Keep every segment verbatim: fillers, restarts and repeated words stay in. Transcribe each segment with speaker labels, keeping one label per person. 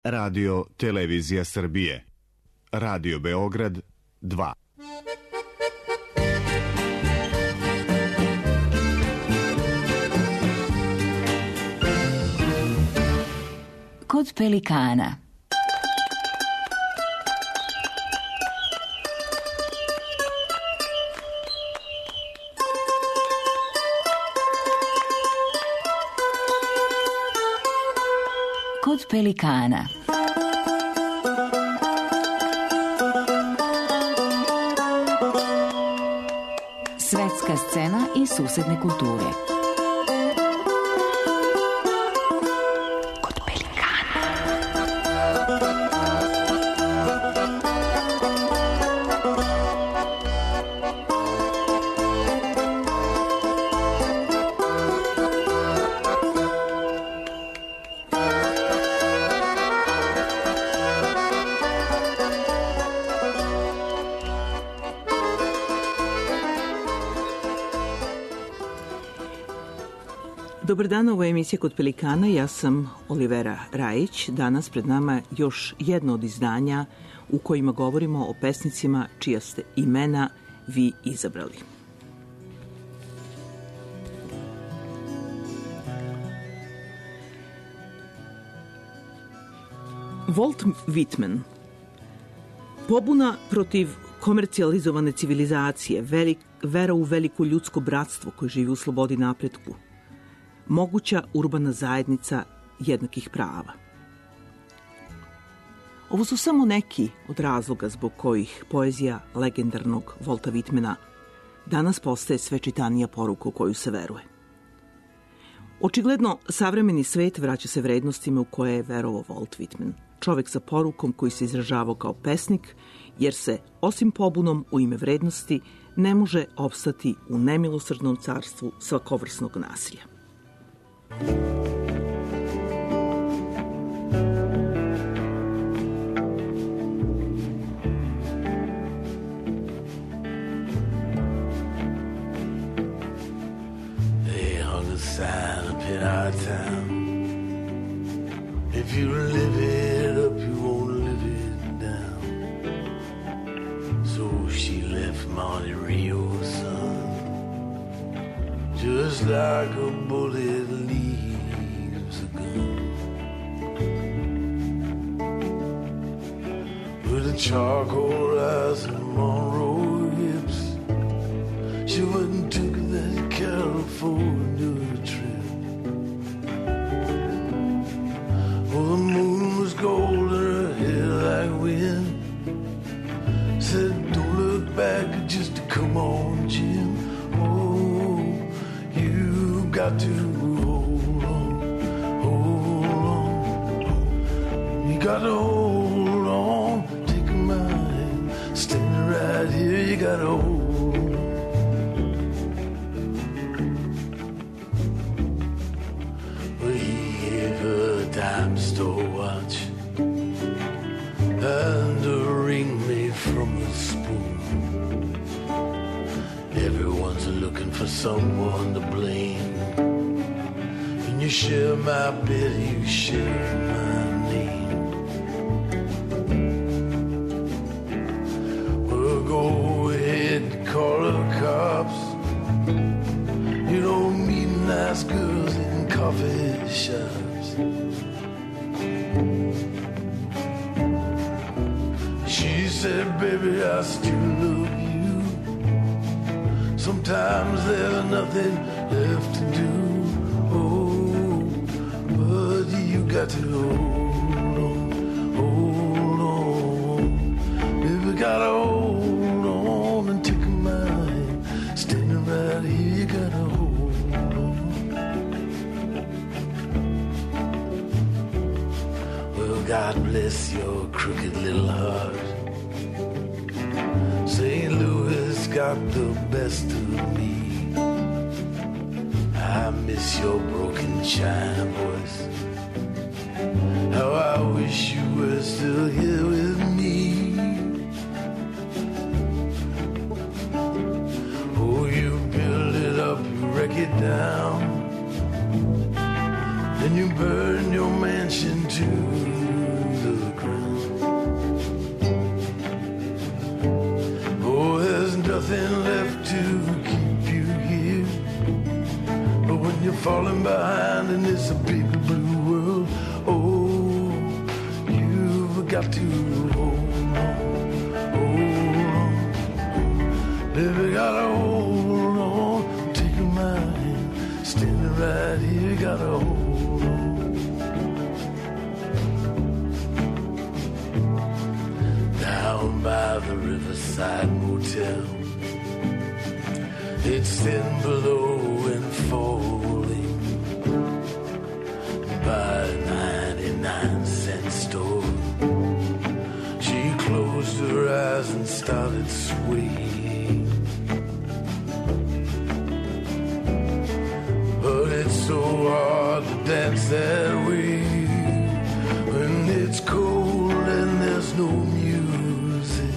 Speaker 1: Radio Televizija Srbije. Radio Beograd dva.
Speaker 2: Kod pelikana. Kod pelikana. Svetska scena i susedne kulture. Kod pelikana.
Speaker 3: Dobar dan, ovo je emisija Kod pelikana, ja sam Olivera Rajić. Danas pred nama još jedno od izdanja u kojima govorimo o pesnicima čija ste imena vi izabrali. Walt Whitman. Pobuna protiv komercijalizovane civilizacije, velik, vera u veliko ljudsko bratstvo koje živi u slobodi i napretku, moguća urbana zajednica jednakih prava. Ovo su samo neki od razloga zbog kojih poezija legendarnog Walta Whitmana danas postaje sve čitanija poruka u koju se veruje. Očigledno, savremeni svet vraća se vrednostima u koje je verovao Walt Whitman, čovek sa porukom koji se izražavao kao pesnik, jer se, osim pobunom u ime vrednosti, ne može opstati u nemilosrdnom carstvu svakovrsnog nasilja.
Speaker 4: They hung a sign up in our town. If you live it up, you won't live it down. So she left Monte Rio's son, just like a bullet leaves a gun. With a charcoal eyes and Monroe hips, she went and took that California trip. Oh, the moon was gold and her hair like wind. Said, don't look back, just come on, Jim. Oh, you got to hold on, hold on. You got to hold on, take a mind, standing right here, you got to hold on. Well, he gave her a dime store watch and a ring made from a spoon. Everyone's looking for someone to blame. And you share my bed, you share my name. Well, go ahead and call the cops. You don't meet nice girls in coffee shops. She said, baby, I still love you. Sometimes there's nothing left to do. Oh, but you got to hold on, hold on. Baby, gotta hold on and take a mind. Standing right here, you gotta hold on. Well, God bless your crooked little heart. Saint Louis got the best of me. I miss your broken China voice. How I wish you were still here with me. Oh, you build it up, you wreck it down. Then you burn your mansion too. got to hold on, hold on. Baby, gotta hold on. Taking my hand, standing right here, gotta hold on. Down by the Riverside Motel, it's thin below and falling. By a ninety-nine cent store, she closed her eyes and started swaying. But it's so hard to dance that way when it's cold and there's no music.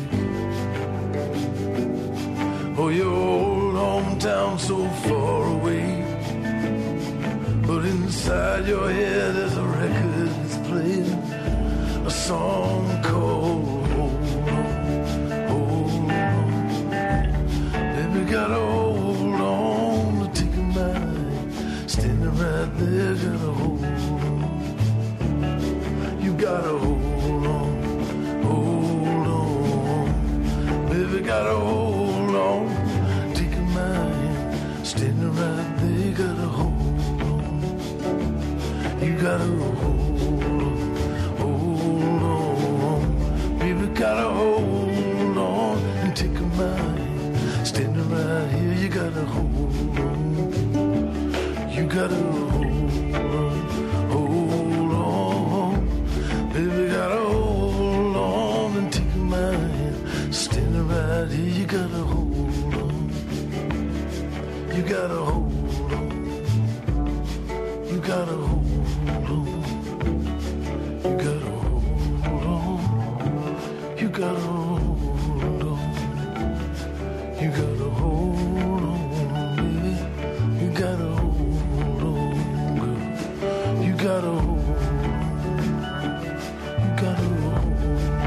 Speaker 4: Oh, your old hometown so far away, but inside your head there's a record that's playing a song called Hold On, Hold On. Baby, gotta hold on to take a mind, standing right there, gotta hold on. You gotta hold on, hold on. Baby, gotta hold on, take a mind, standing right there, gotta hold on. You gotta hold on, hold on. Baby, gotta hold on and take a mind. Standing right here, you gotta hold on. You gotta hold on, hold on. Baby, gotta hold on and take a mind. Standing right here, you gotta hold on. You gotta hold on. You gotta hold on. You gotta hold on. You gotta hold on. You gotta hold on, baby. You gotta hold on, girl. You gotta hold on. You gotta hold on.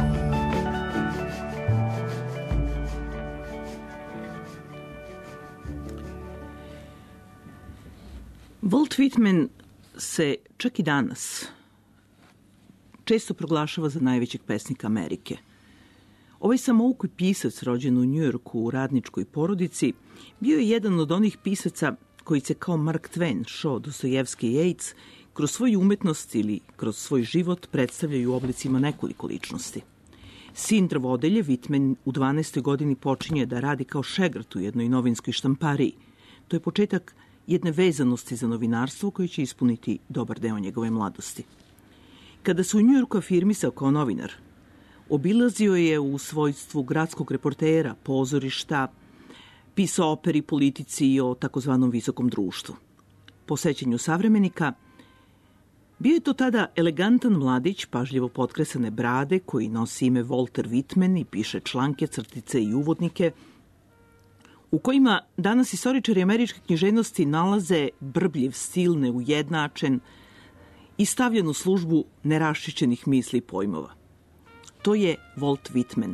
Speaker 3: Walt Whitman se čak i danas često proglašava za najvećeg pesnika Amerike. Ovaj samouki pisac, rođen u Njujorku u radničkoj porodici, bio je jedan od onih pisaca koji se kao Mark Twain, Shaw, Dostojevski i Yeats kroz svoju umetnost ili kroz svoj život predstavljaju u oblicima nekoliko ličnosti. Sin drvodelje, Whitman u dvanaestoj godini počinje da radi kao šegrt u jednoj novinskoj štampariji. To je početak jedne vezanosti za novinarstvo koje će ispuniti dobar deo njegove mladosti. Kada se u Njujorku afirmisao kao novinar, obilazio je u svojstvu gradskog reportera, pozorišta, pisao operi, politici i o takozvanom visokom društvu. Po sećanju savremenika, bio je to tada elegantan mladić, pažljivo potkresane brade, koji nosi ime Walter Whitman i piše članke, crtice i uvodnike, u kojima danas istoričari američke književnosti nalaze brbljiv stil, neujednačen i stavljen u službu neraščišćenih misli i pojmova. To je Walt Whitman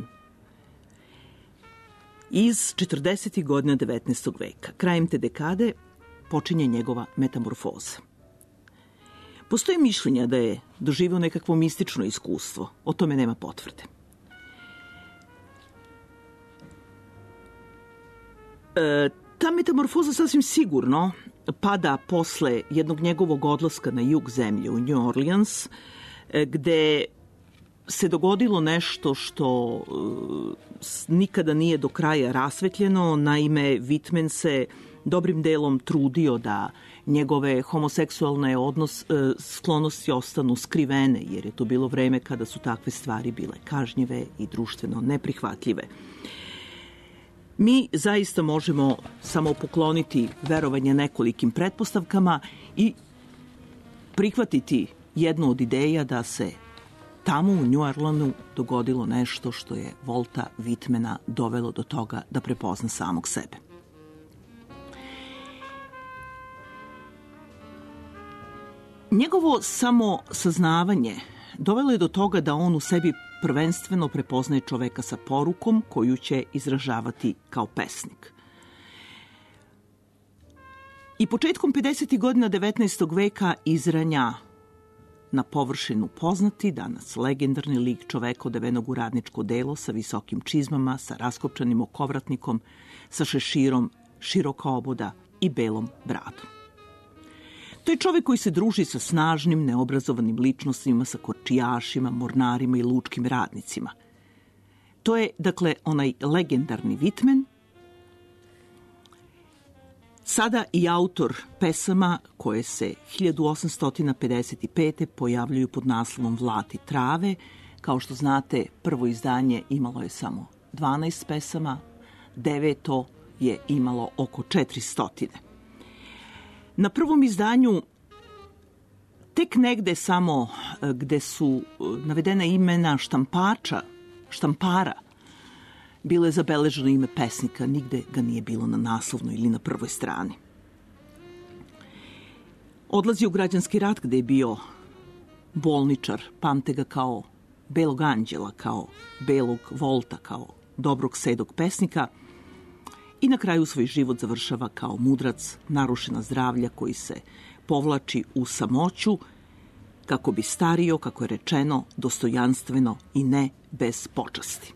Speaker 3: iz četrdesetih godina devetnaestog veka. Krajem te dekade počinje njegova metamorfoza. Postoje mišljenja da je doživio nekakvo mistično iskustvo. O tome nema potvrde. E, ta metamorfoza sasvim sigurno pada posle jednog njegovog odlaska na jug zemlje u New Orleans, gde se dogodilo nešto što nikada nije do kraja rasvetljeno. Naime, Whitman se dobrim delom trudio da njegove homoseksualne odnos, sklonosti ostanu skrivene, jer je to bilo vreme kada su takve stvari bile kažnjive i društveno neprihvatljive. Mi zaista možemo samo pokloniti verovanje nekolikim pretpostavkama i prihvatiti jednu od ideja da se tamo u New Orleansu dogodilo nešto što je Walta Whitmana dovelo do toga da prepozna samog sebe. Njegovo samo saznavanje dovelo je do toga da on u sebi prvenstveno prepoznaje čoveka sa porukom koju će izražavati kao pesnik. I početkom pedesetih godina devetnaestog veka izranja na površinu poznati, danas legendarni lik čoveka odevenog u radničko delo sa visokim čizmama, sa raskopčanim okovratnikom, sa šeširom, široka oboda i belom bradom. To je čovek koji se druži sa snažnim, neobrazovanim ličnostima, sa kočijašima, mornarima i lučkim radnicima. To je, dakle, onaj legendarni Whitman, sada i autor pesama koje se hiljadu osamsto pedeset pete. pojavljuju pod naslovom Vlati trave. Kao što znate, prvo izdanje imalo je samo dvanaest pesama, deveto je imalo oko četiristo. Na prvom izdanju tek negde samo gde su navedena imena štampača, štampara, bilo je zabeleženo ime pesnika, nigde ga nije bilo na naslovnoj ili na prvoj strani. Odlazi u građanski rat gde je bio bolničar, pamte ga kao belog anđela, kao belog volta, kao dobrog sedog pesnika i na kraju svoj život završava kao mudrac narušena zdravlja koji se povlači u samoću kako bi stario, kako je rečeno, dostojanstveno i ne bez počasti.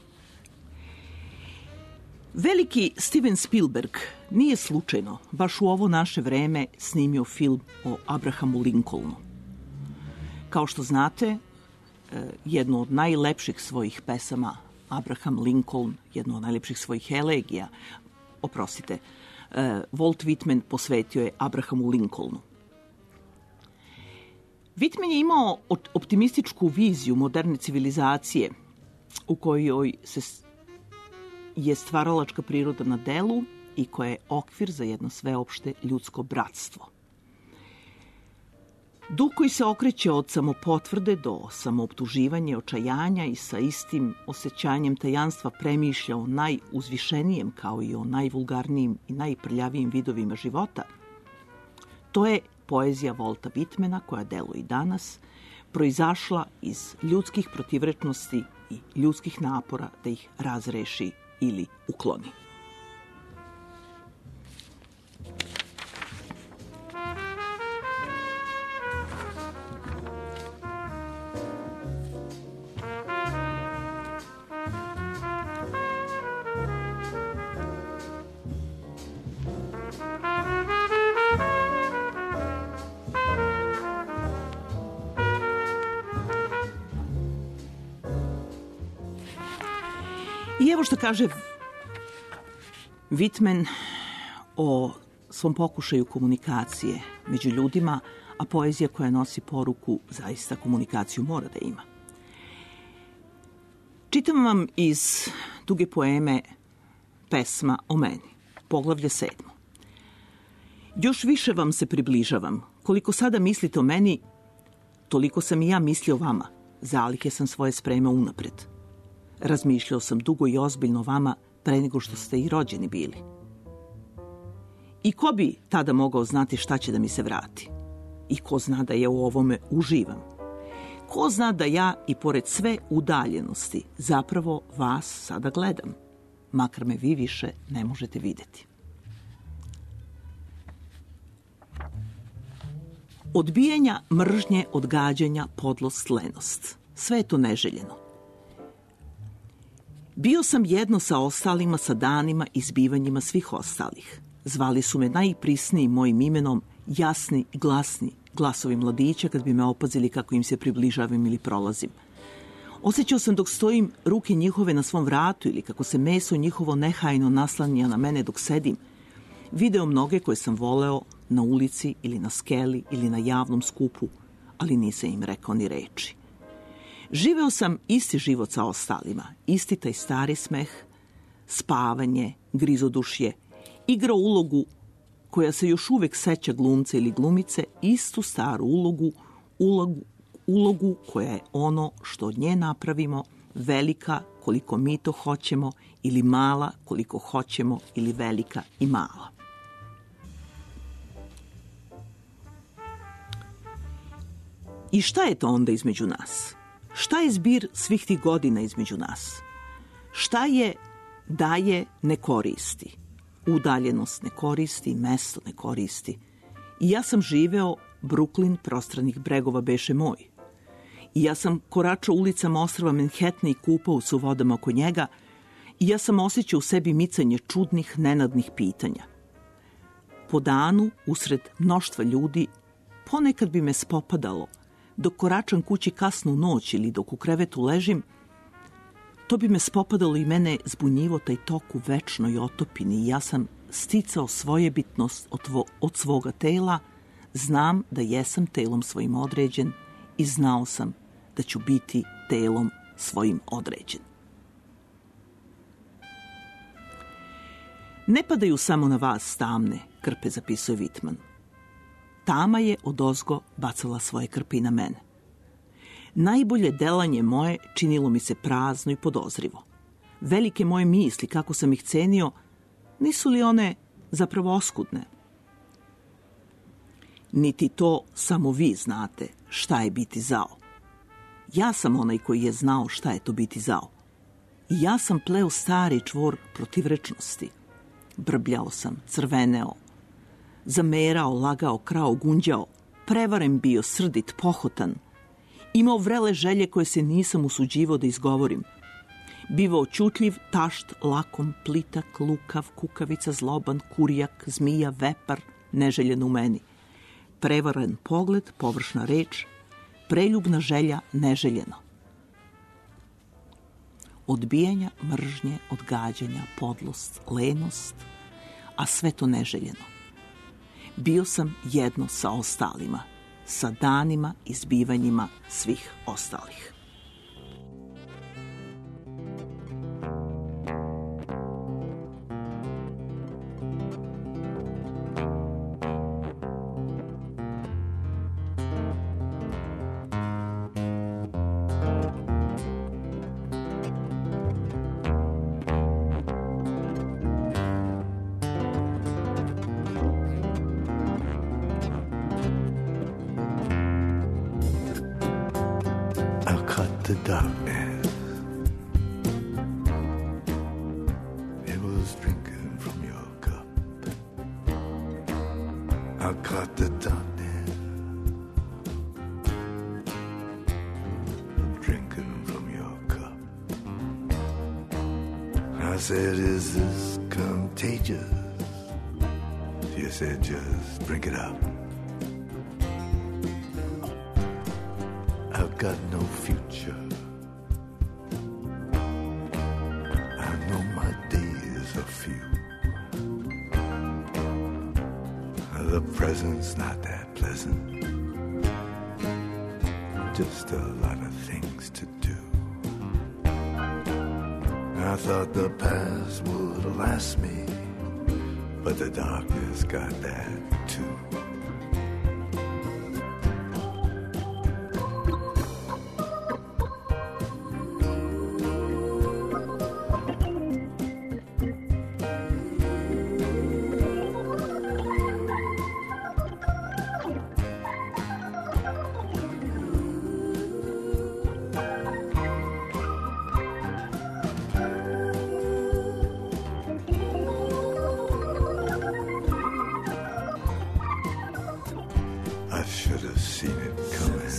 Speaker 3: Veliki Steven Spielberg nije slučajno baš u ovo naše vreme snimio film o Abrahamu Lincolnu. Kao što znate, jednu od najlepših svojih pesama Abraham Lincoln, jednu od najlepših svojih elegija, oprostite, Walt Whitman posvetio je Abrahamu Lincolnu. Whitman je imao optimističku viziju moderne civilizacije u kojoj se je stvaralačka priroda na delu i koja je okvir za jedno sveopšte ljudsko bratstvo. Duh koji se okreće od samopotvrde do samooptuživanja, očajanja i sa istim osjećanjem tajanstva premišlja o najuzvišenijem kao i o najvulgarnijim i najprljavijim vidovima života, to je poezija Walta Whitmana koja deluje i danas, proizašla iz ljudskih protivrečnosti i ljudskih napora da ih razreši ili ukloni. I evo što kaže Whitman o svom pokušaju komunikacije među ljudima, a poezija koja nosi poruku zaista komunikaciju mora da ima. Čitam vam iz duge poeme Pesma o meni, poglavlje sedmo. Još više vam se približavam. Koliko sada mislite o meni, toliko sam i ja mislio o vama. Zalihe sam svoje spremao unapred. Razmišljao sam dugo i ozbiljno o vama pre nego što ste i rođeni bili. I ko bi tada mogao znati šta će da mi se vrati? I ko zna da ja u ovome uživam? Ko zna da ja i pored sve udaljenosti zapravo vas sada gledam, makar me vi više ne možete vidjeti. Odbijanja, mržnje, odgađanja, podlost, lenost. Sve je to neželjeno. Bio sam jedno sa ostalima, sa danima i zbivanjima svih ostalih. Zvali su me najprisnijim mojim imenom, jasni i glasni glasovi mladića kad bi me opazili kako im se približavam ili prolazim. Osjećao sam dok stojim ruke njihove na svom vratu ili kako se meso njihovo nehajno naslanja na mene dok sedim. Video mnoge koje sam voleo na ulici ili na skeli ili na javnom skupu, ali nisam im rekao ni reči. Živeo sam isti život sa ostalima, isti taj stari smeh, spavanje, grizodušje, igrao ulogu koja se još uvek seća glumca ili glumice, istu staru ulogu, ulogu, ulogu koja je ono što od nje napravimo, velika koliko mi to hoćemo ili mala koliko hoćemo ili velika i mala. I šta je to onda između nas? Šta je zbir svih tih godina između nas? Šta je daje ne koristi? Udaljenost ne koristi, mesto ne koristi. I ja sam živeo Brooklyn prostranih bregova beše moj. I ja sam koračao ulicama ostrva Manhattana i kupao se u vodama oko njega i ja sam osjećao u sebi micanje čudnih, nenadnih pitanja. Po danu, usred mnoštva ljudi, ponekad bi me spopadalo, dok koračam kući kasnu noć ili dok u krevetu ležim, to bi me spopadalo i mene zbunjivo taj tok u večnoj otopini i ja sam sticao svojebitnost od, tvo, od svoga tela, znam da jesam telom svojim određen i znao sam da ću biti telom svojim određen. Ne padaju samo na vas tamne krpe, zapisuje Whitman. Tama je odozgo bacala svoje krpe i na mene. Najbolje delanje moje činilo mi se prazno i podozrivo. Velike moje misli, kako sam ih cenio, nisu li one zapravo oskudne? Niti to samo vi znate šta je biti zao. Ja sam onaj koji je znao šta je to biti zao. I ja sam pleo stari čvor protivrečnosti. Brbljao sam, crveneo, zamerao, lagao, krao, gunđao, prevaren bio, srdit, pohotan. Imao vrele želje koje se nisam usuđivao da izgovorim. Bivao čutljiv, tašt, lakom, plitak, lukav, kukavica, zloban, kurijak, zmija, vepar, neželjen u meni. Prevaren pogled, površna reč, preljubna želja, neželjeno. Odbijanja, mržnje, odgađanja, podlost, lenost, a sve to neželjeno. Bio sam jedno sa ostalima, sa danima i zbivanjima svih ostalih.
Speaker 4: The darkness, it was drinking from your cup. I caught the darkness, drinking from your cup. I said, is this contagious? She said, just drink it up. I've got no future. I know my days are few. The present's not that pleasant. Just a lot of things to do. I thought the past would last me, but the darkness got that too. I should have seen it coming.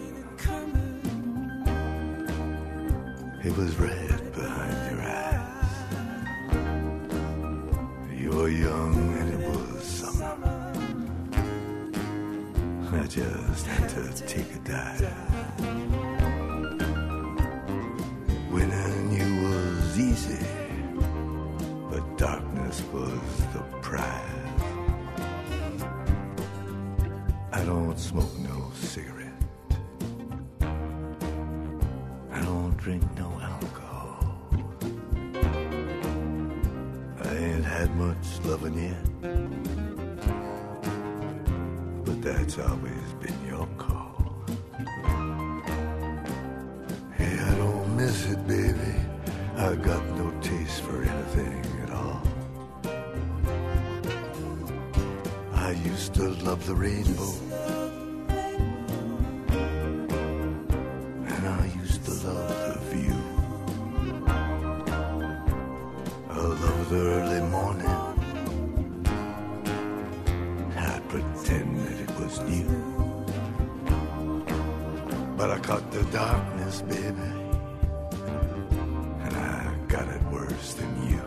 Speaker 4: It was red behind your eyes. You were young and it was summer. I just had to take a dive. Winning you was easy, but darkness was the prize. I don't smoke no cigarette. I don't drink no alcohol. I ain't had much loving yet, but that's always been your call. Hey, I don't miss it, baby. I got no taste for anything at all. I used to love the rainbow, and I used to love the view. I love the early morning. I'd pretend that it was new. caught the darkness, baby, and I got it worse than you.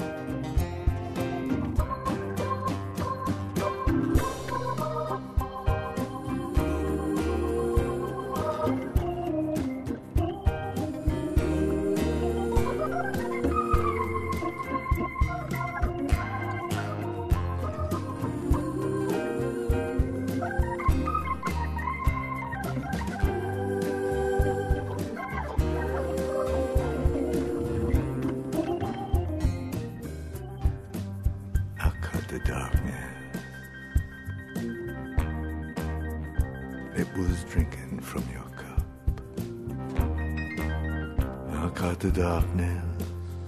Speaker 4: The darkness,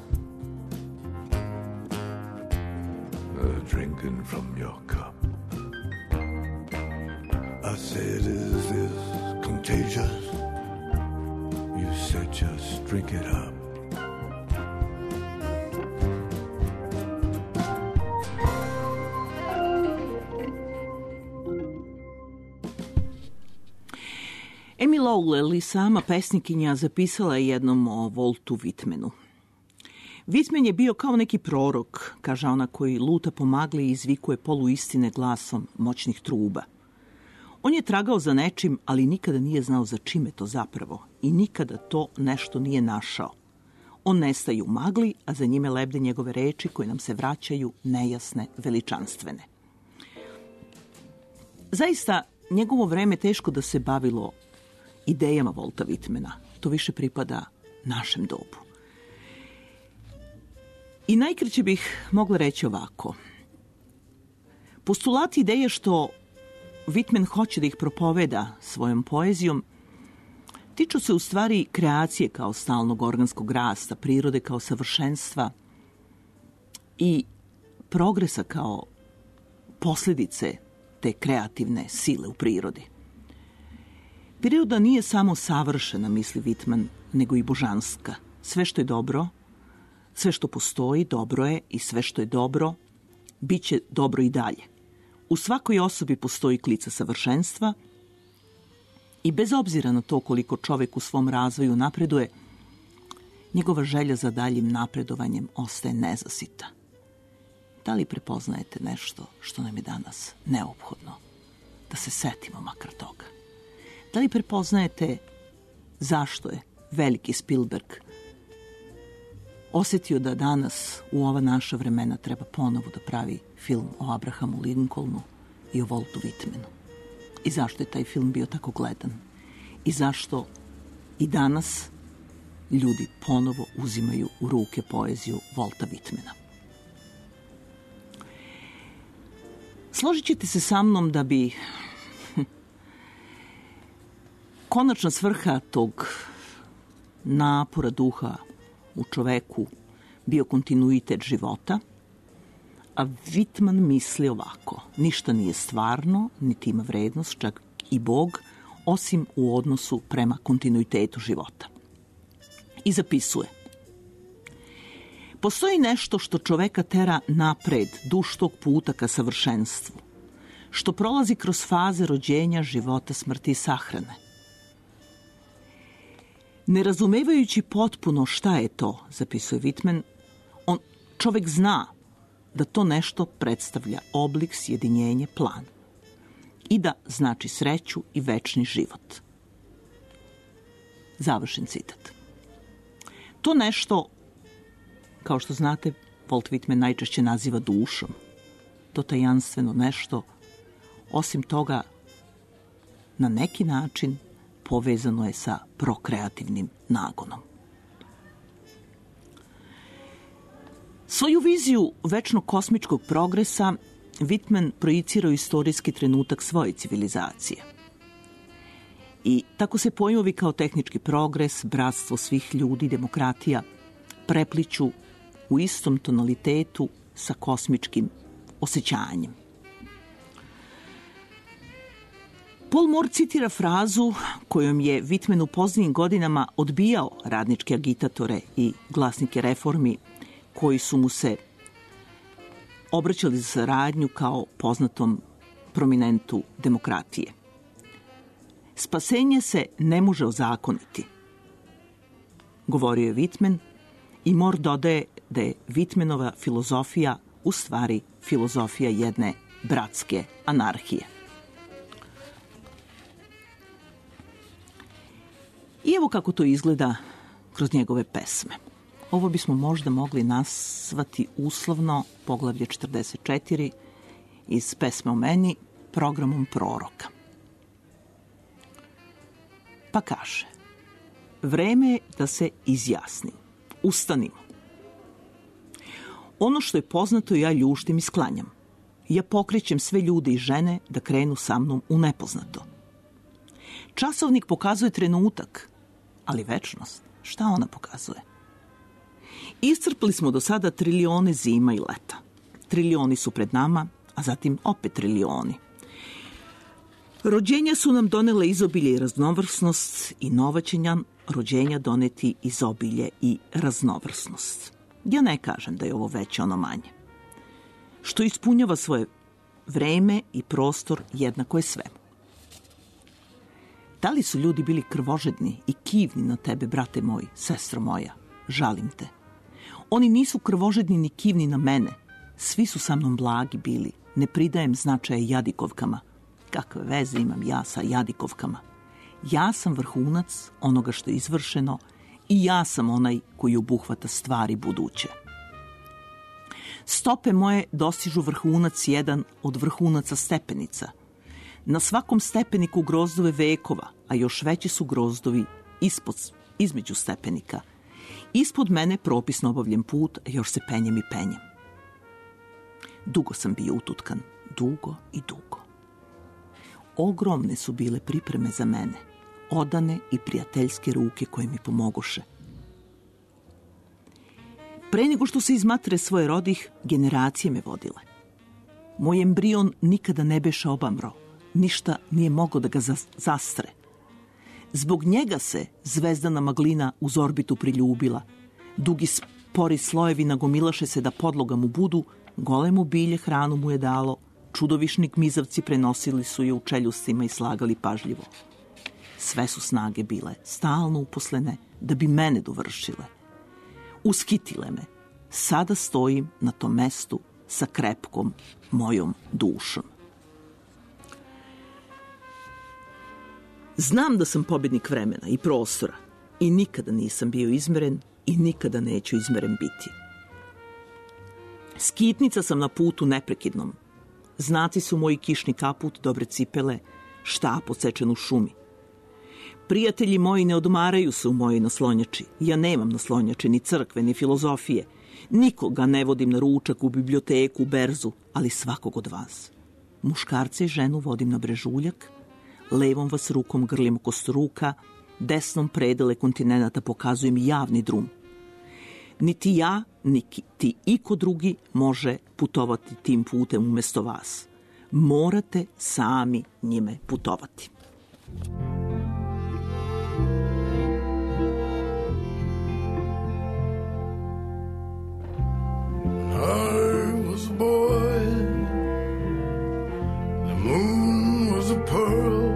Speaker 4: uh, drinking from your cup. I said, is this contagious? You said, just drink it up.
Speaker 3: Amy Lowell, i sama pesnikinja, zapisala je jednom o Waltu Whitmanu. Whitman je bio kao neki prorok, kaže ona, koji luta po magli i izvikuje poluistine glasom moćnih truba. On je tragao za nečim, ali nikada nije znao za čime to zapravo i nikada to nešto nije našao. On nestaje u magli, a za njime lebde njegove reči koje nam se vraćaju nejasne, veličanstvene. Zaista, njegovo vreme teško da se bavilo idejama Walta Whitmana. To više pripada našem dobu. I najkraće bih mogla reći ovako. Postulati ideje što Whitman hoće da ih propoveda svojom poezijom tiču se u stvari kreacije kao stalnog organskog rasta, prirode kao savršenstva i progresa kao posljedice te kreativne sile u prirodi. Priroda nije samo savršena, misli Whitman, nego i božanska. Sve što je dobro, sve što postoji, dobro je, i sve što je dobro, bit će dobro i dalje. U svakoj osobi postoji klica savršenstva i bez obzira na to koliko čovjek u svom razvoju napreduje, njegova želja za daljim napredovanjem ostaje nezasita. Da li prepoznajete nešto što nam je danas neophodno? Da se setimo makar toga. Da li prepoznajete zašto je veliki Spielberg osjetio da danas u ova naša vremena treba ponovo da pravi film o Abrahamu Lincolnu i o Waltu Whitmanu? I zašto je taj film bio tako gledan? I zašto i danas ljudi ponovo uzimaju u ruke poeziju Walta Whitmana? Složit ćete se sa mnom da bi konačna svrha tog napora duha u čoveku bio kontinuitet života, a Whitman misli ovako: ništa nije stvarno, niti ima vrednost, čak i Bog, osim u odnosu prema kontinuitetu života. I zapisuje: postoji nešto što čoveka tera napred, duž tog puta ka savršenstvu, što prolazi kroz faze rođenja, života, smrti i sahrane. Ne razumevajući potpuno šta je to, zapisuje Whitman, on, čovek zna da to nešto predstavlja oblik, sjedinjenje, plan i da znači sreću i večni život. Završen citat. To nešto, kao što znate, Walt Whitman najčešće naziva dušom. To tajanstveno nešto, osim toga, na neki način povezano je sa prokreativnim nagonom. Svoju viziju večnog kosmičkog progresa Whitman projicira u istorijski trenutak svoje civilizacije. I tako se pojmovi kao tehnički progres, bratstvo svih ljudi, demokratija prepliću u istom tonalitetu sa kosmičkim osjećanjem. Paul Moore citira frazu kojom je Whitman u poznijim godinama odbijao radničke agitatore i glasnike reformi koji su mu se obraćali za saradnju kao poznatom prominentu demokratije. Spasenje se ne može ozakoniti, govorio je Whitman, i More dodaje da je Whitmanova filozofija u stvari filozofija jedne bratske anarhije. I evo kako to izgleda kroz njegove pesme. Ovo bismo možda mogli nazvati uslovno poglavlje četrdeset četiri iz pesme o meni, programom proroka. Pa kaže: vreme je da se izjasnim. Ustanimo. Ono što je poznato ja ljuštim i sklanjam. Ja pokrećem sve ljude i žene da krenu sa mnom u nepoznato. Časovnik pokazuje trenutak, ali večnost, šta ona pokazuje? Iscrpli smo do sada trilione zima i leta. Trilioni su pred nama, a zatim opet trilioni. Rođenja su nam donele izobilje i raznovrsnost i nova će nam rođenja doneti izobilje i raznovrsnost. Ja ne kažem da je ovo veće, ono manje. Što ispunjava svoje vreme i prostor jednako je svemu. Da li su ljudi bili krvožedni i kivni na tebe, brate moj, sestro moja? Žalim te. Oni nisu krvožedni ni kivni na mene. Svi su sa mnom blagi bili. Ne pridajem značaje jadikovkama. Kakve veze imam ja sa jadikovkama? Ja sam vrhunac onoga što je izvršeno i ja sam onaj koji obuhvata stvari buduće. Stope moje dostižu vrhunac jedan od vrhunaca stepenica. Na svakom stepeniku grozdove vekova, a još veći su grozdovi ispod, između stepenika. Ispod mene propisno obavljen put, a još se penjem i penjem. Dugo sam bio ututkan, dugo i dugo. Ogromne su bile pripreme za mene, odane i prijateljske ruke koje mi pomoguše. Pre nego što se iz matre svoje rodih, generacije me vodile. Moj embrion nikada ne beše obamro, ništa nije moglo da ga zastre. Zbog njega se zvezdana maglina uz orbitu priljubila, dugi spori slojevi nagomilaše se da podloga mu budu, golemo bilje hranu mu je dalo, čudovišni gmizavci prenosili su je u čeljustima i slagali pažljivo. Sve su snage bile stalno uposlene da bi mene dovršile. Uskitile me. Sada stojim na tom mestu sa krepkom mojom dušom. Znam da sam pobjednik vremena i prostora i nikada nisam bio izmeren i nikada neću izmeren biti. Skitnica sam na putu neprekidnom. Znaci su moji kišni kaput, dobre cipele, štap odsečen u šumi. Prijatelji moji ne odmaraju se u mojoj naslonjači. Ja nemam naslonjače, ni crkve, ni filozofije. Nikoga ne vodim na ručak, u biblioteku, u berzu, ali svakog od vas. Muškarce i ženu vodim na brežuljak, levom vas rukom grlim oko struka, desnom predele kontinenta pokazujem javni drum. Niti ja, niti iko drugi može putovati tim putem umesto vas. Morate sami njime putovati.
Speaker 4: I was a boy, the moon was a pearl,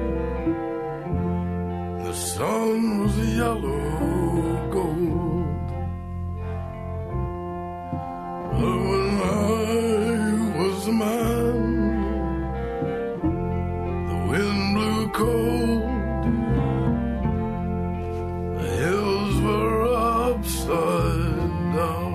Speaker 4: the sun was a yellow gold. But when I was a man, the wind blew cold, the hills were upside down.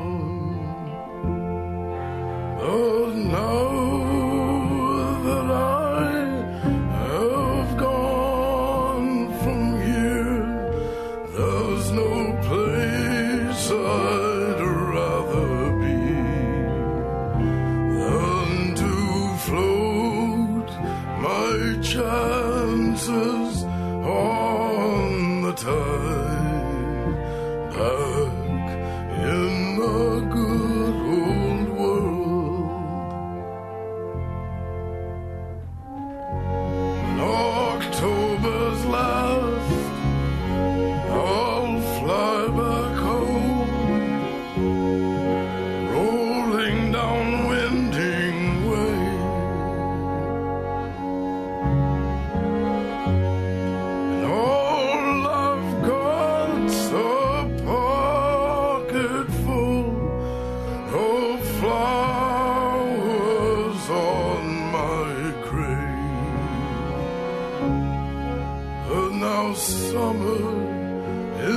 Speaker 4: Oh, now that I have gone from here, there's no place I'd rather be than to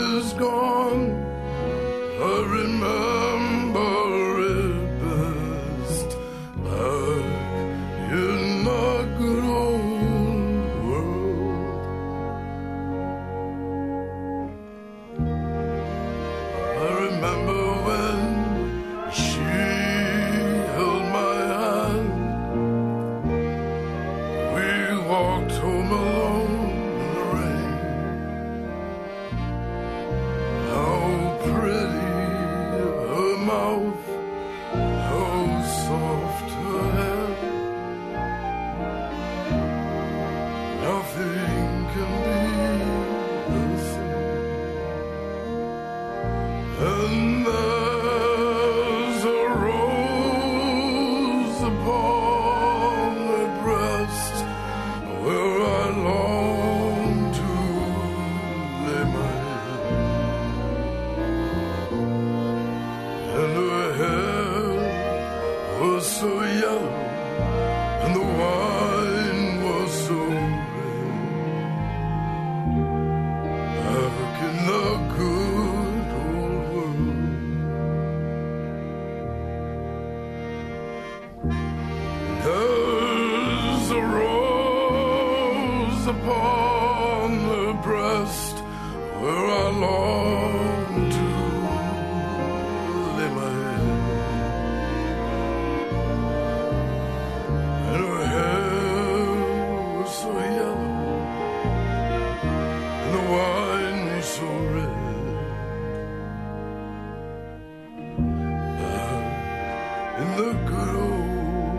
Speaker 4: is gone, I remember it best. Back in the good old world. I remember when she held my hand. We walked home alone in the rain. How pretty her mouth, how soft her hair. Nothing can be the same. And there's a rose upon her breast where I long to lay my head. And her hair was so yellow, and the wine was so red. Back in the good old world. There's a rose upon her breast where I long to lay my head. And her hair was so yellow, and the wine was so red. Back in the good old world.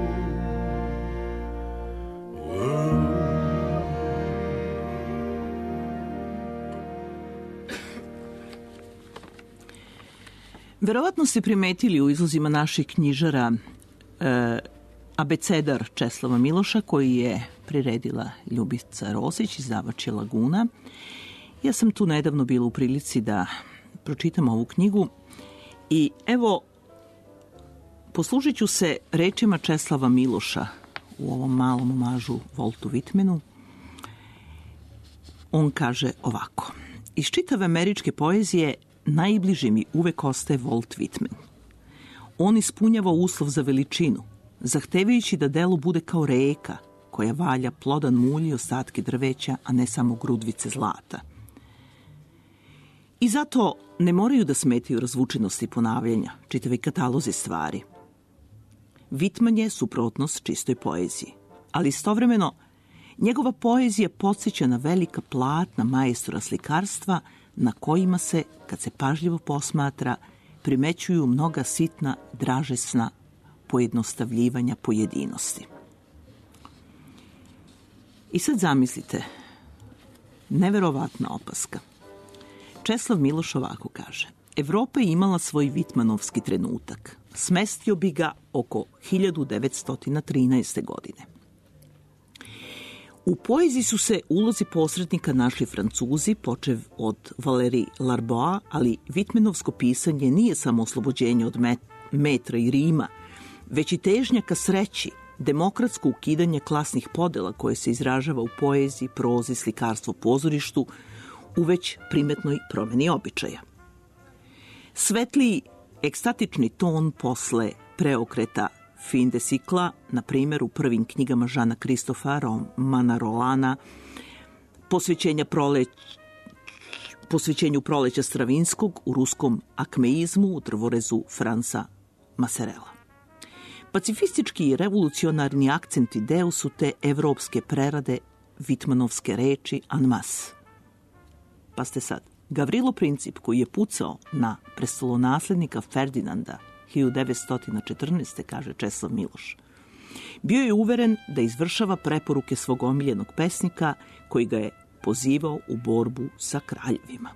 Speaker 3: Verovatno ste primetili u izlozima naših knjižara e, abecedar Česlava Miloša koji je priredila Ljubica Rosić, izdavač je Laguna. Ja sam tu nedavno bila u prilici da pročitam ovu knjigu i evo, poslužit ću se rečima Česlava Miloša u ovom malom omažu Waltu Whitmanu. On kaže ovako: iz čitave američke poezije najbliži mi uvek ostaje Walt Whitman. On ispunjava uslov za veličinu, zahtevajući da delo bude kao reka koja valja plodan mulj i ostatke drveća, a ne samo grudvice zlata. I zato ne moraju da smetaju razvučenosti ponavljanja, čitavi katalozi stvari. Whitman je suprotnost čistoj poeziji, ali istovremeno njegova poezija podsjeća na velika platna majstora slikarstva na kojima se, kad se pažljivo posmatra, primećuju mnoga sitna, dražesna pojednostavljivanja pojedinosti. I sad zamislite, neverovatna opaska. Česlav Miloš ovako kaže: Evropa je imala svoj Whitmanovski trenutak. Smestio bi ga oko hiljadu devetsto trinaeste. godine. U poeziji su se ulozi posrednika našli Francuzi, počev od Valéry Larbois, ali Whitmanovsko pisanje nije samo oslobođenje od met, metra i rima, već i težnja ka sreći, demokratsko ukidanje klasnih podela koje se izražava u poeziji, prozi, slikarstvu, pozorištu, u već primetnoj promeni običaja. Svetliji, ekstatični ton posle preokreta fin de sikla, na primjer u prvim knjigama Žana Kristofa Romana Rolana, posvećenja proleć, posvećenju proleća Stravinskog u ruskom akmeizmu u drvorezu Franca Maserela. Pacifistički i revolucionarni akcenti deo su te evropske prerade Whitmanovske reči en masse. Pa ste sad, Gavrilo Princip, koji je pucao na prestolonaslednika Ferdinanda hiljadu devetsto četrnaeste. kaže Česlav Miloš, bio je uveren da izvršava preporuke svog omiljenog pesnika koji ga je pozivao u borbu sa kraljevima.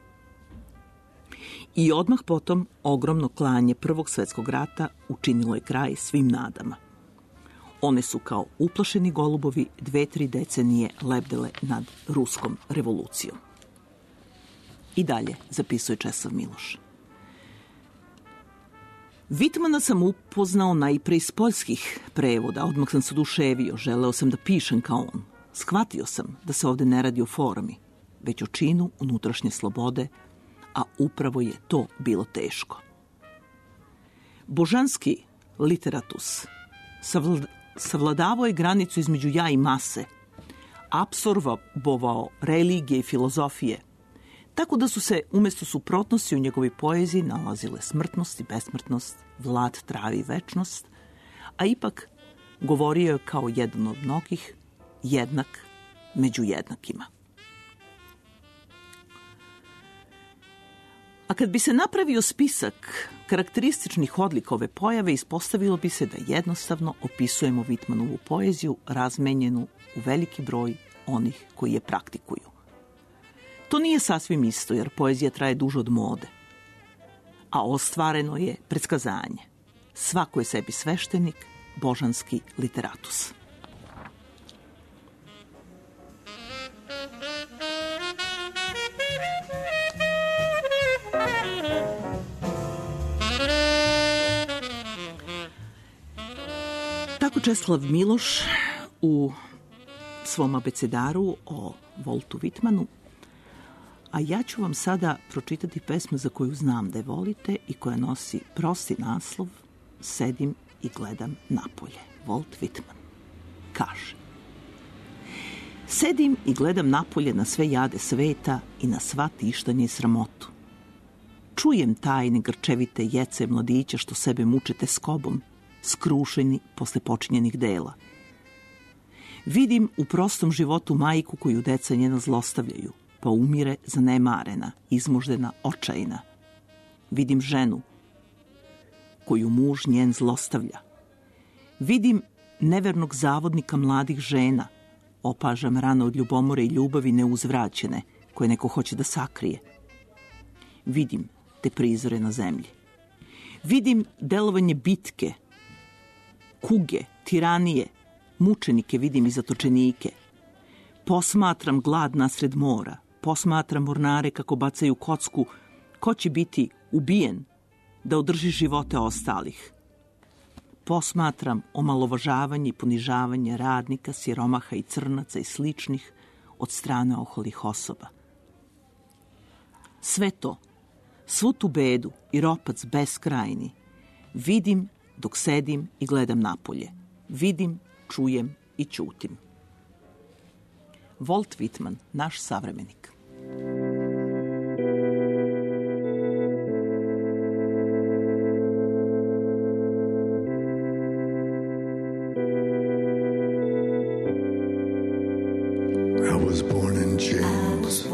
Speaker 3: I odmah potom ogromno klanje Prvog svetskog rata učinilo je kraj svim nadama. One su kao uplašeni golubovi dve, tri decenije lebdele nad ruskom revolucijom. I dalje, zapisuje Česlav Miloš. Whitmana sam upoznao najpre iz poljskih prevoda, odmah sam se oduševio, želeo sam da pišem kao on. Shvatio sam da se ovde ne radi o formi, već o činu unutrašnje slobode, a upravo je to bilo teško. Božanski literatus savladavao je granicu između ja i mase, apsorbovao religije i filozofije, tako da su se umjesto suprotnosti u njegovoj poeziji nalazile smrtnost i besmrtnost, vlad, travi i večnost, a ipak govorio je kao jedan od mnogih, jednak među jednakima. A kad bi se napravio spisak karakterističnih odlika ove pojave, ispostavilo bi se da jednostavno opisujemo Whitmanovu poeziju razmenjenu u veliki broj onih koji je praktikuju. To nije sasvim isto, jer poezija traje duže od mode, a ostvareno je predskazanje. Svako je sebi sveštenik, božanski literatus. Tako Česlav Miloš u svom abecedaru o Waltu Whitmanu, a ja ću vam sada pročitati pesmu za koju znam da je volite i koja nosi prosti naslov Sedim i gledam napolje. Walt Whitman kaže: Sedim i gledam napolje na sve jade sveta i na sva tištanje i sramotu. Čujem tajne grčevite jece mladića što sebe mučete skobom, skrušeni posle počinjenih dela. Vidim u prostom životu majku koju deca njena zlostavljaju, pa umire zanemarena, izmuždena, očajna. Vidim ženu koju muž njen zlostavlja. Vidim nevernog zavodnika mladih žena, opažam rano od ljubomore i ljubavi neuzvraćene, koje neko hoće da sakrije. Vidim te prizore na zemlji. Vidim delovanje bitke, kuge, tiranije, mučenike vidim i zatočenike. Posmatram glad nasred mora, posmatram mornare kako bacaju kocku, ko će biti ubijen da održi živote ostalih. Posmatram omalovažavanje i ponižavanje radnika, siromaha i crnaca i sličnih od strane oholih osoba. Sve to, svu tu bedu i ropac beskrajni, vidim dok sedim i gledam napolje. Vidim, čujem i ćutim. Walt Whitman, naš savremenik.
Speaker 4: I was born in chains,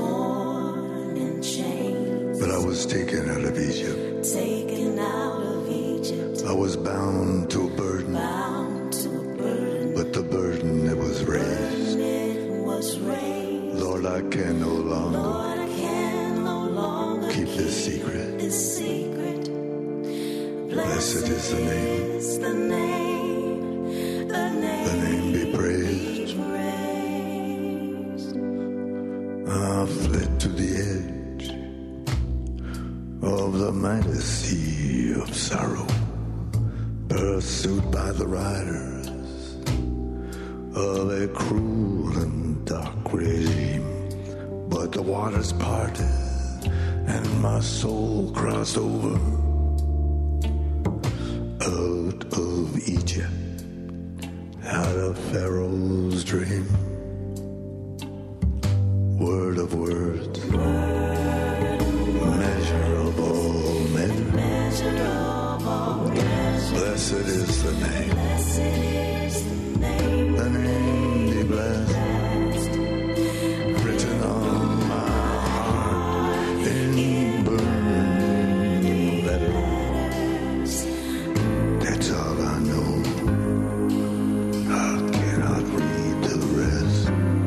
Speaker 4: but I was taken out of Egypt.
Speaker 5: Taken out of Egypt.
Speaker 4: I was bound to a burden,
Speaker 5: Bound to a burden.
Speaker 4: but the burden it was raised.
Speaker 5: It was raised.
Speaker 4: Lord, I can no longer
Speaker 5: Lord, I can no longer
Speaker 4: keep this secret.
Speaker 5: this secret.
Speaker 4: Blessed is the name.
Speaker 5: Is the name. The name.
Speaker 4: The name be praised.
Speaker 5: Praised.
Speaker 4: I fled to the edge of the mighty sea of sorrow, pursued by the riders of a cruel and dark regime. But the waters parted and my soul crossed over out of Egypt, out of Pharaoh's dream. Word of words, measure of all measure.
Speaker 5: Measure of all measure.
Speaker 4: Blessed is the name,
Speaker 5: Blessed is the name.
Speaker 4: the name be blessed, written on my heart in burning letters. That's all I know. I cannot read the rest.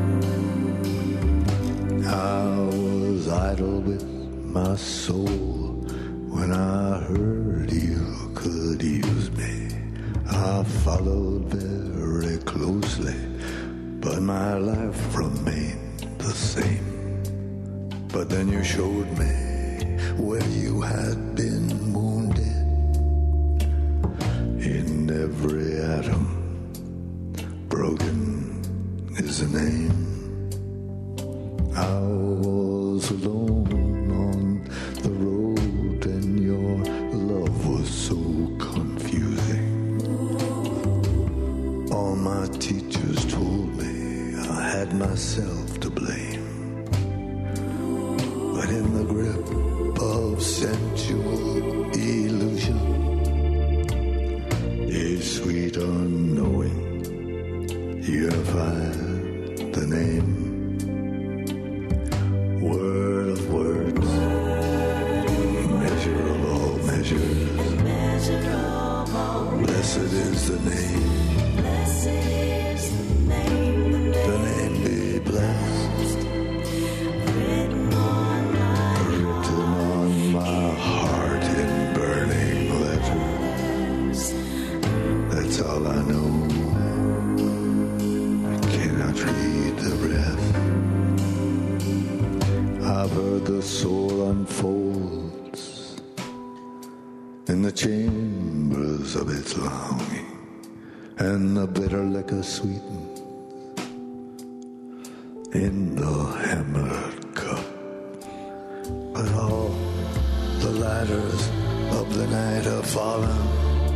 Speaker 4: I was idle with my soul when I heard you could use me. I followed very closely, but my life remained the same. But then you showed me where you had been wounded. In every atom, broken is the name. I was alone on the
Speaker 6: sensual illusion is sweet unknowing, unified the name, word of words, measure of all measures, blessed is the name, the name be blessed, written on my heart in burning letters. That's all I know. I cannot read the rest. I've heard the soul unfolds in the chambers of its longing, and the bitter liquor sweetens in the hammered cup. But all the ladders of the night have fallen.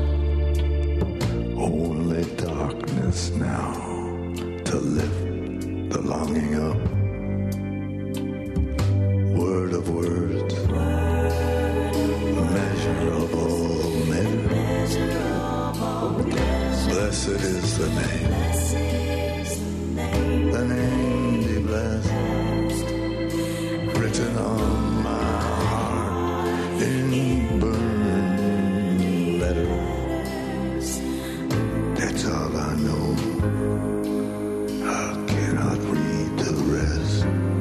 Speaker 6: Only darkness now to lift the longing up. Word of words, measure of all measures. Blessed is the name, the name be blessed, written on my heart in burning letters. That's all I know. I cannot read the rest.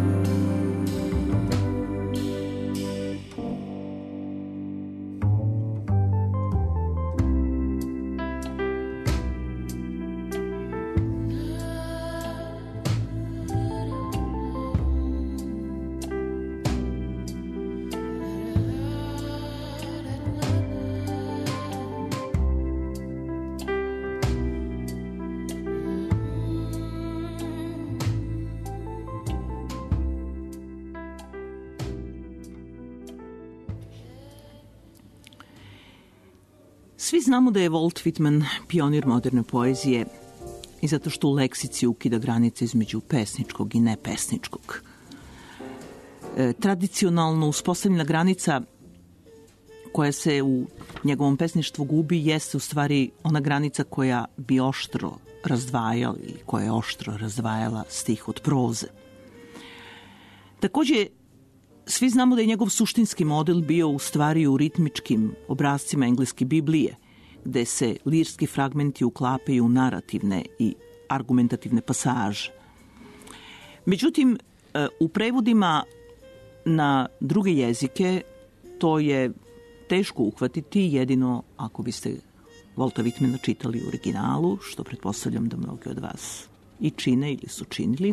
Speaker 3: Svi znamo da je Walt Whitman pionir moderne poezije i zato što u leksici ukida granice između pesničkog i nepesničkog. E, tradicionalno uspostavljena granica koja se u njegovom pesništvu gubi jeste u stvari ona granica koja bi oštro razdvajala ili koja je oštro razdvajala stih od proze. Takođe, svi znamo da je njegov suštinski model bio u stvari u ritmičkim obrascima engleske Biblije, gde se lirski fragmenti uklapaju u narativne i argumentativne pasaže. Međutim, u prevodima na druge jezike to je teško uhvatiti, jedino ako biste Walta Whitmana čitali u originalu, što pretpostavljam da mnogi od vas i čine ili su činili.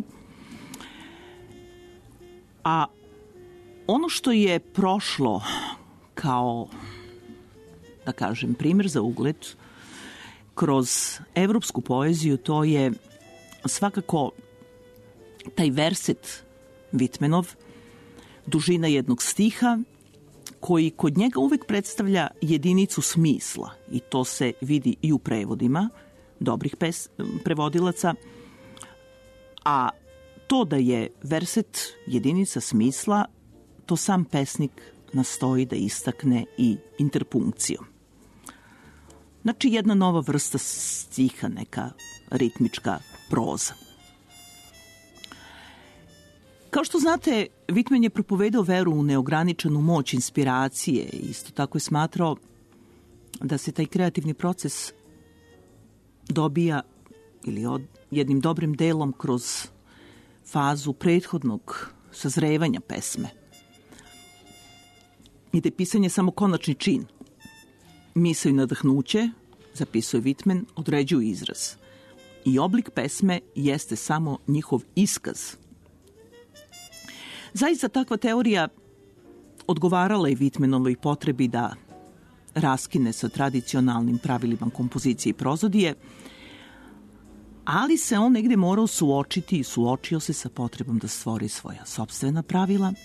Speaker 3: A ono što je prošlo kao, da kažem, primjer za ugled kroz evropsku poeziju, to je svakako taj verset Whitmanov, dužina jednog stiha, koji kod njega uvek predstavlja jedinicu smisla i to se vidi i u prevodima dobrih pes, prevodilaca, a to da je verset jedinica smisla, to sam pesnik nastoji da istakne i interpunkcijom. Znači jedna nova vrsta stiha, neka ritmička proza. Kao što znate, Whitman je propovedao veru u neograničenu moć inspiracije i isto tako je smatrao da se taj kreativni proces dobija ili od jednim dobrim delom kroz fazu prethodnog sazrevanja pesme. I da je pisanje samo konačni čin. Misao i nadahnuće, zapisuje Whitman, određuju izraz. I oblik pesme jeste samo njihov iskaz. Zaista takva teorija odgovarala je Whitmanovoj potrebi da raskine sa tradicionalnim pravilima kompozicije i prozodije, ali se on negde morao suočiti i suočio se sa potrebom da stvori svoja sopstvena pravila.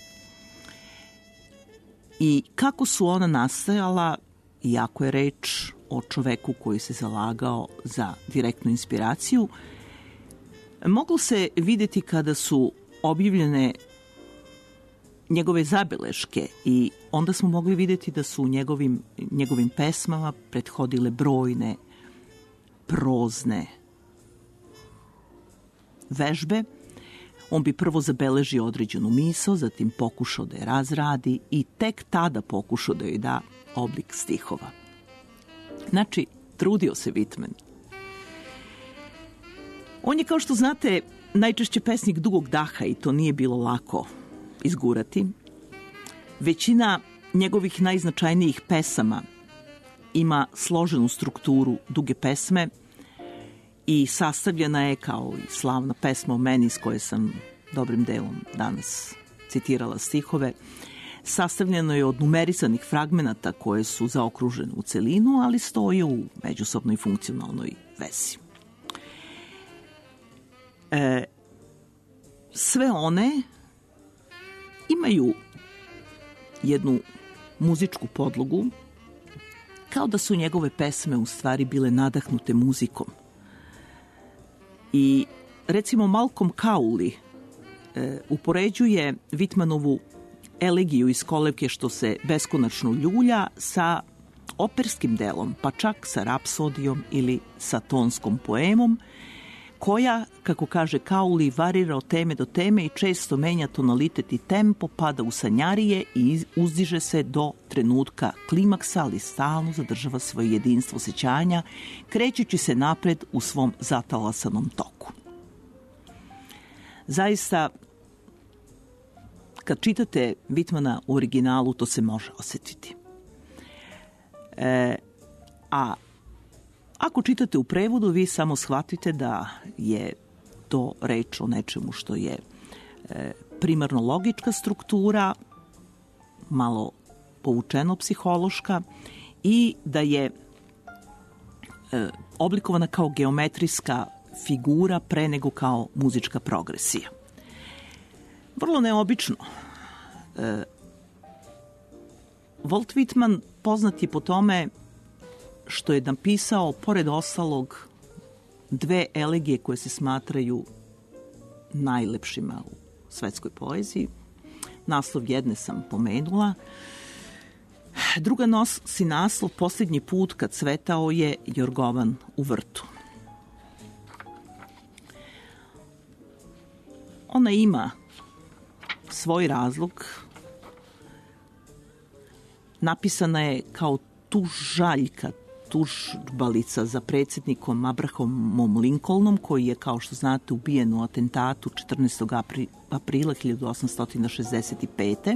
Speaker 3: I kako su ona nastajala, iako je reč o čoveku koji se zalagao za direktnu inspiraciju, moglo se videti kada su objavljene njegove zabeleške i onda smo mogli vidjeti da su u njegovim, njegovim pesmama prethodile brojne prozne vežbe. On bi prvo zabeležio određenu misao, zatim pokušao da je razradi i tek tada pokušao da joj da oblik stihova. Znači, trudio se Whitman. On je, kao što znate, najčešće pesnik dugog daha i to nije bilo lako izgurati. Većina njegovih najznačajnijih pesama ima složenu strukturu duge pesme i sastavljena je kao i slavna pesma o meni, s koje sam dobrim delom danas citirala stihove. Sastavljeno je od numerisanih fragmenata koje su zaokružene u celinu, ali stoje u međusobnoj funkcionalnoj vezi. E, sve one imaju jednu muzičku podlogu, kao da su njegove pesme u stvari bile nadahnute muzikom. I recimo Malcolm Cowley e, upoređuje Whitmanovu elegiju iz kolevke što se beskonačno ljulja sa operskim delom, pa čak sa rapsodijom ili sa tonskom poemom, koja, kako kaže Cowley, varira od teme do teme i često menja tonalitet i tempo, pada u sanjarije i uzdiže se do trenutka klimaksa, ali stalno zadržava svoje jedinstvo osjećanja, krećući se napred u svom zatalasanom toku. Zaista, kad čitate Whitmana u originalu, to se može osjetiti. E, a ako čitate u prevodu, vi samo shvatite da je to reč o nečemu što je e, primarno logička struktura, malo povučeno psihološka i da je e, oblikovana kao geometrijska figura pre nego kao muzička progresija. Vrlo neobično. E, Walt Whitman poznat je po tome što je napisao, pored ostalog, dve elegije koje se smatraju najlepšima u svetskoj poeziji. Naslov jedne sam pomenula. Druga nosi naslov Posljednji put kad cvetao je jorgovan u vrtu. Ona ima svoj razlog. Napisana je kao tužaljka, tužbalica za predsjednikom Abrahamom Lincolnom, koji je, kao što znate, ubijen u atentatu četrnaestog aprila hiljadu osamsto šezdeset pete.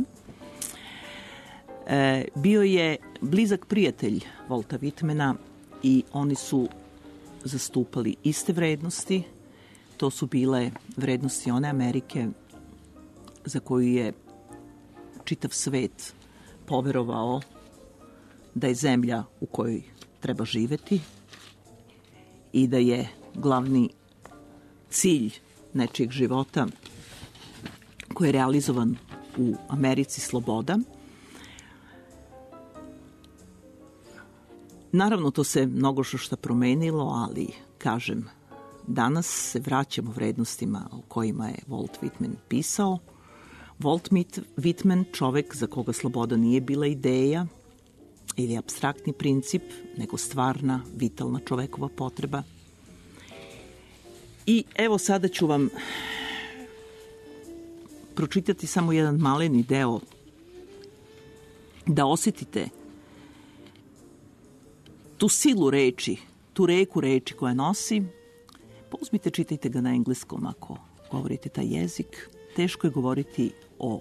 Speaker 3: E, bio je blizak prijatelj Walta Whitmana i oni su zastupali iste vrednosti. To su bile vrednosti one Amerike za koju je čitav svet poverovao da je zemlja u kojoj treba živeti i da je glavni cilj nečijeg života koji je realizovan u Americi sloboda. Naravno, to se mnogo što promenilo, ali, kažem, danas se vraćamo vrednostima o kojima je Walt Whitman pisao. Walt Whitman, čovek za koga sloboda nije bila ideja ili apstraktni princip, nego stvarna, vitalna čovekova potreba. I evo sada ću vam pročitati samo jedan maleni deo da osjetite tu silu reči, tu reku reči koja nosi. Pa uzmite, čitajte ga na engleskom ako govorite taj jezik. Teško je govoriti o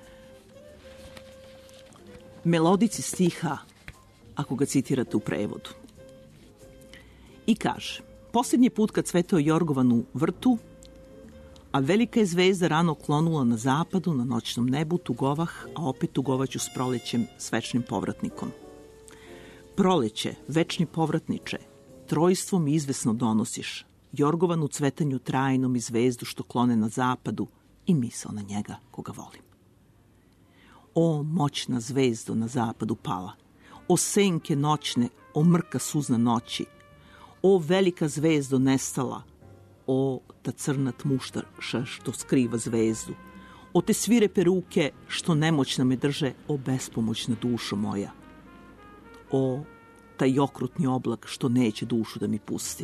Speaker 3: melodici stiha ako ga citirate u prevodu. I kaže: Posljednji put kad cvetao jorgovan u vrtu, a velika je zvezda rano klonula na zapadu, na noćnom nebu, tugovah, a opet tugovaću s prolećem, s večnim povratnikom. Proleće, večni povratniče, trojstvo mi izvesno donosiš, jorgovanu cvetanju trajnom i zvezdu što klone na zapadu i misao na njega koga volim. O moćna zvezdo na zapadu pala, o senke noćne, o mrka suzna noći, o velika zvezdo nestala, o ta crna tmušta što skriva zvezdu, O te svirepe ruke što nemoćno me drže, o bespomoćna dušo moja. O taj okrutni oblak što neće dušu da mi pusti.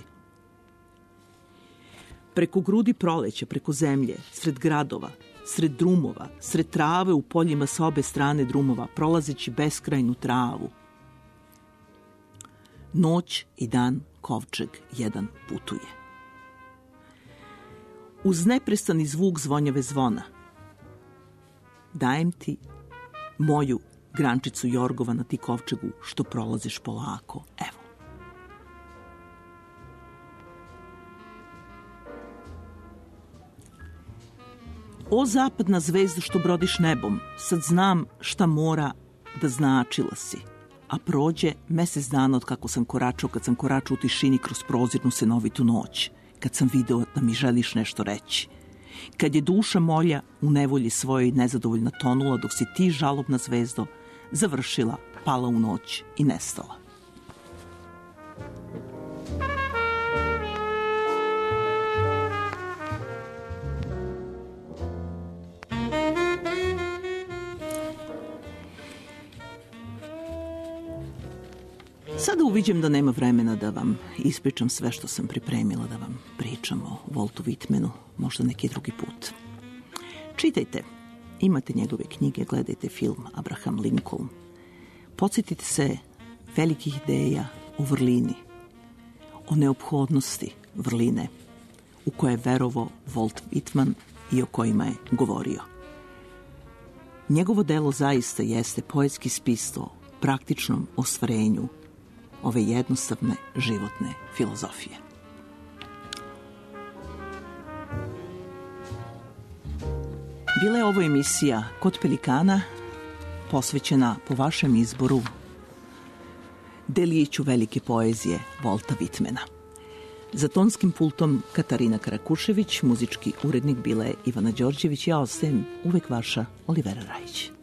Speaker 3: Preko grudi proleća, preko zemlje, sred gradova, sred drumova, sred trave u poljima sa obe strane drumova, prolazeći beskrajnu travu. Noć i dan kovčeg jedan putuje. Uz neprestani zvuk zvonjave zvona dajem ti moju grančicu jorgova na ti kovčegu što prolaziš polako. Evo. O zapadna zvezda što brodiš nebom, sad znam šta mora da značila si. A prođe mesec dana od kako sam koračao, kad sam koračao u tišini kroz prozirnu senovitu noć, kad sam video da mi želiš nešto reći. Kad je duša moja u nevolji svojoj nezadovoljna tonula, dok si ti, žalobna zvezdo, završila, pala u noć i nestala. Sada uviđam da nema vremena da vam ispričam sve što sam pripremila da vam pričam o Waltu Whitmanu, možda neki drugi put. Čitajte, imate njegove knjige, gledajte film Abraham Lincoln. Podsjetite se velikih ideja o vrlini, o neophodnosti vrline u koje je verovao Walt Whitman i o kojima je govorio. Njegovo delo zaista jeste poetski spis o praktičnom ostvarenju ove jednostavne životne filozofije. Bila je ovo emisija Kod pelikana, posvećena po vašem izboru deliću velike poezije Walta Whitmana. Za tonskim pultom Katarina Karakušević, muzički urednik bila je Ivana Đorđević, ja ostajem uvek vaša Olivera Rajić.